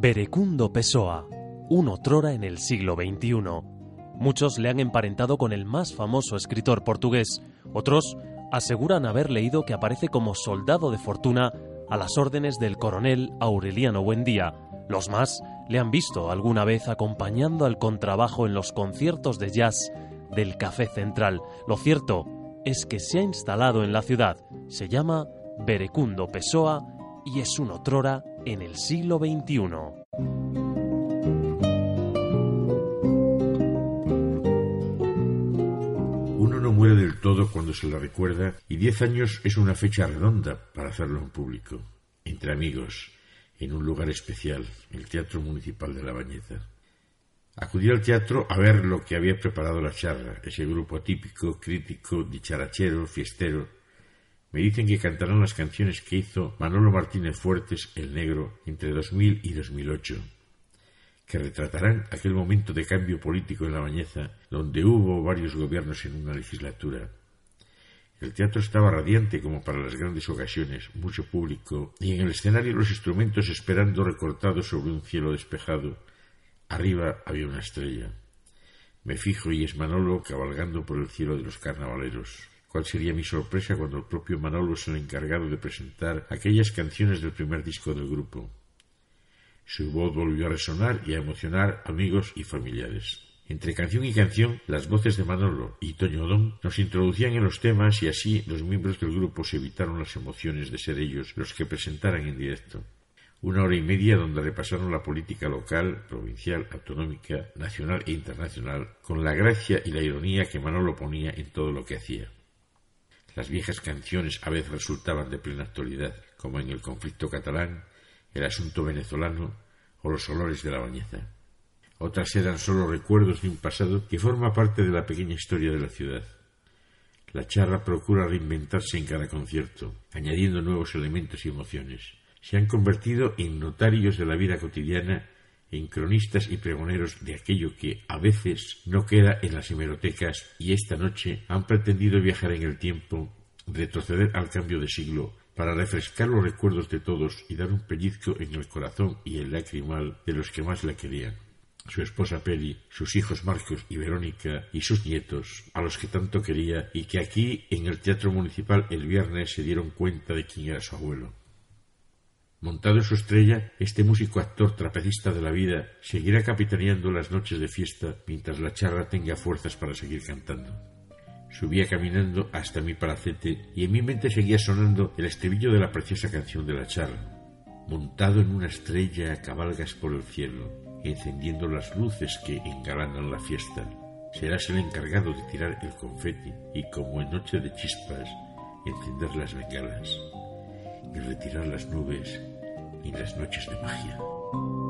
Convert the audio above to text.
Verecundo Pessoa, un otrora en el siglo XXI. Muchos le han emparentado con el más famoso escritor portugués. Otros aseguran haber leído que aparece como soldado de fortuna a las órdenes del coronel Aureliano Buendía. Los más le han visto alguna vez acompañando al contrabajo en los conciertos de jazz del Café Central. Lo cierto es que se ha instalado en la ciudad. Se llama Verecundo Pessoa y es un otrora en el siglo XXI. Uno no muere del todo cuando se lo recuerda, y 10 años es una fecha redonda para hacerlo en público, entre amigos, en un lugar especial, el Teatro Municipal de La Bañeza. Acudí al teatro a ver lo que había preparado La Charra, ese grupo atípico, crítico, dicharachero, fiestero. Me dicen que cantarán las canciones que hizo Manolo Martínez Fuertes, el Negro, entre 2000 y 2008, que retratarán aquel momento de cambio político en La Bañeza, donde hubo varios gobiernos en una legislatura. El teatro estaba radiante como para las grandes ocasiones, mucho público, y en el escenario los instrumentos esperando recortados sobre un cielo despejado. Arriba había una estrella. Me fijo y es Manolo cabalgando por el cielo de los carnavaleros. ¿Cuál sería mi sorpresa cuando el propio Manolo es el encargado de presentar aquellas canciones del primer disco del grupo? Su voz volvió a resonar y a emocionar amigos y familiares. Entre canción y canción, las voces de Manolo y Toño Odón nos introducían en los temas y así los miembros del grupo se evitaron las emociones de ser ellos los que presentaran en directo. 1 hora y media donde repasaron la política local, provincial, autonómica, nacional e internacional, con la gracia y la ironía que Manolo ponía en todo lo que hacía. Las viejas canciones a veces resultaban de plena actualidad, como en el conflicto catalán, el asunto venezolano o los olores de La Bañeza. Otras eran solo recuerdos de un pasado que forma parte de la pequeña historia de la ciudad. La Charra procura reinventarse en cada concierto, añadiendo nuevos elementos y emociones. Se han convertido en notarios de la vida cotidiana, en cronistas y pregoneros de aquello que a veces no queda en las hemerotecas, y esta noche han pretendido viajar en el tiempo, retroceder al cambio de siglo, para refrescar los recuerdos de todos y dar un pellizco en el corazón y el lacrimal de los que más la querían. Su esposa Peli, sus hijos Marcos y Verónica y sus nietos, a los que tanto quería y que aquí en el Teatro Municipal el viernes se dieron cuenta de quién era su abuelo. Montado en su estrella, este músico actor trapecista de la vida seguirá capitaneando las noches de fiesta mientras La Charra tenga fuerzas para seguir cantando. Subía caminando hasta mi palacete y en mi mente seguía sonando el estribillo de la preciosa canción de La Charra. Montado en una estrella cabalgas por el cielo, encendiendo las luces que engalanan la fiesta. Serás el encargado de tirar el confeti y, como en noche de chispas, encender las bengalas y retirar las nubes y las noches de magia.